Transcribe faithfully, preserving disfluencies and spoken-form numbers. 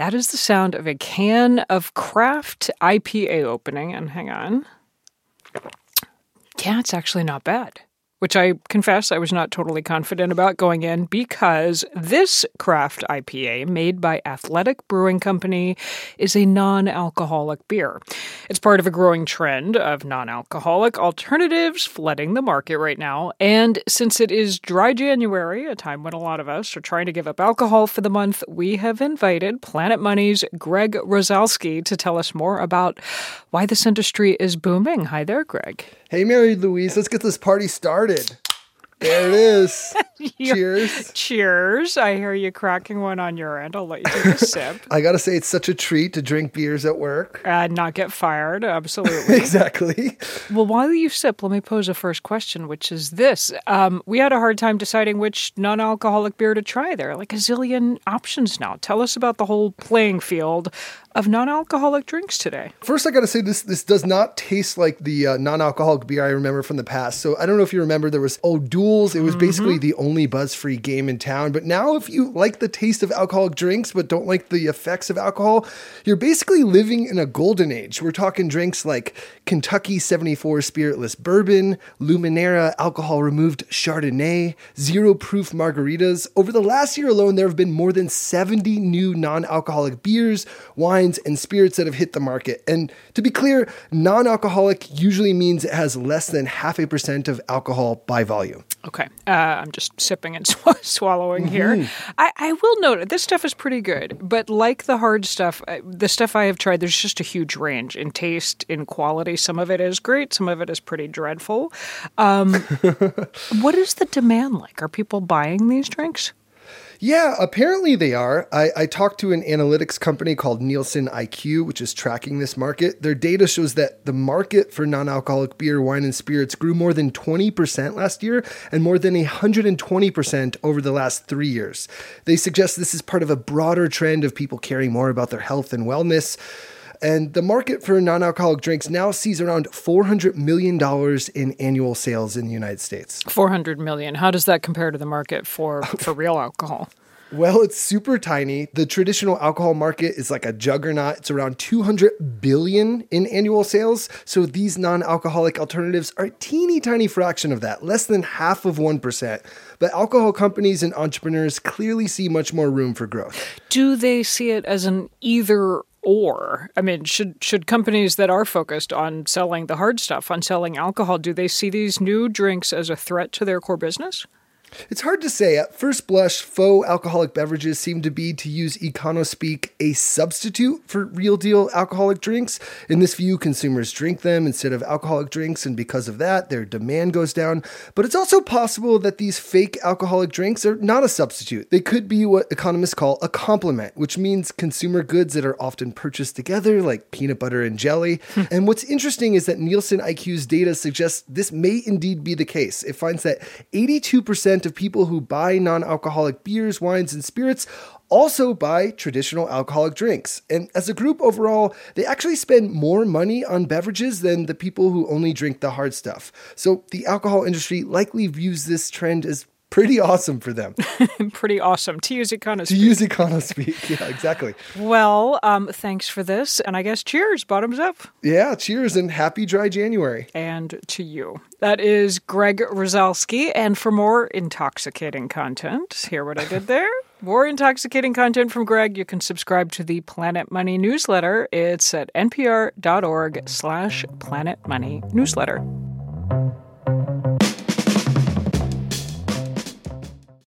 That is the sound of a can of craft I P A opening. And hang on. Yeah, it's actually not bad. Which I confess I was not totally confident about going in because this craft I P A made by Athletic Brewing Company is a non-alcoholic beer. It's part of a growing trend of non-alcoholic alternatives flooding the market right now. And since it is dry January, a time when a lot of us are trying to give up alcohol for the month, we have invited Planet Money's Greg Rosalsky to tell us more about why this industry is booming. Hi there, Greg. Hey, Mary Louise, let's get this party started. There it is. Cheers. Cheers. I hear you cracking one on your end. I'll let you take a sip. I got to say, it's such a treat to drink beers at work. And not get fired. Absolutely. Exactly. Well, while you sip, let me pose a first question, which is this. Um, we had a hard time deciding which non-alcoholic beer to try. There are like a zillion options now. Tell us about the whole playing field of non-alcoholic drinks today. First, I got to say this this does not taste like the uh, non-alcoholic beer I remember from the past. So I don't know if you remember, there was O'Doul's. It was mm-hmm. basically the only buzz-free game in town. But now if you like the taste of alcoholic drinks but don't like the effects of alcohol, you're basically living in a golden age. We're talking drinks like Kentucky seventy-four Spiritless Bourbon, Luminera alcohol-removed Chardonnay, zero-proof margaritas. Over the last year alone, there have been more than seventy new non-alcoholic beers, wines, and spirits that have hit the market. And to be clear, non-alcoholic usually means it has less than half a percent of alcohol by volume. Okay. Uh, I'm just sipping and sw- swallowing mm-hmm. here. I, I will note, this stuff is pretty good, but like the hard stuff, uh, the stuff I have tried, there's just a huge range in taste, in quality. Some of it is great. Some of it is pretty dreadful. Um, what is the demand like? Are people buying these drinks? Yeah, apparently they are. I, I talked to an analytics company called Nielsen I Q, which is tracking this market. Their data shows that the market for non-alcoholic beer, wine, and spirits grew more than twenty percent last year and more than one hundred twenty percent over the last three years. They suggest this is part of a broader trend of people caring more about their health and wellness. And the market for non-alcoholic drinks now sees around four hundred million dollars in annual sales in the United States. four hundred million dollars. How does that compare to the market for, for real alcohol? Well, it's super tiny. The traditional alcohol market is like a juggernaut. It's around two hundred billion dollars in annual sales. So these non-alcoholic alternatives are a teeny tiny fraction of that, less than half of one percent. But alcohol companies and entrepreneurs clearly see much more room for growth. Do they see it as an either or? I mean, should should companies that are focused on selling the hard stuff, on selling alcohol, do they see these new drinks as a threat to their core business? It's hard to say. At first blush, faux alcoholic beverages seem to be, to use econo-speak, a substitute for real-deal alcoholic drinks. In this view, consumers drink them instead of alcoholic drinks, and because of that, their demand goes down. But it's also possible that these fake alcoholic drinks are not a substitute. They could be what economists call a complement, which means consumer goods that are often purchased together, like peanut butter and jelly. And what's interesting is that Nielsen I Q's data suggests this may indeed be the case. It finds that eighty-two percent of people who buy non-alcoholic beers, wines, and spirits also buy traditional alcoholic drinks. And as a group overall, they actually spend more money on beverages than the people who only drink the hard stuff. So the alcohol industry likely views this trend as pretty awesome for them. Pretty awesome. To use econo To use econo speak. Yeah, exactly. Well, um, thanks for this. And I guess cheers, bottoms up. Yeah, cheers and happy dry January. And to you. That is Greg Rosalsky. And for more intoxicating content, hear what I did there? More intoxicating content from Greg, you can subscribe to the Planet Money newsletter. It's at npr.org slash Planet Money newsletter.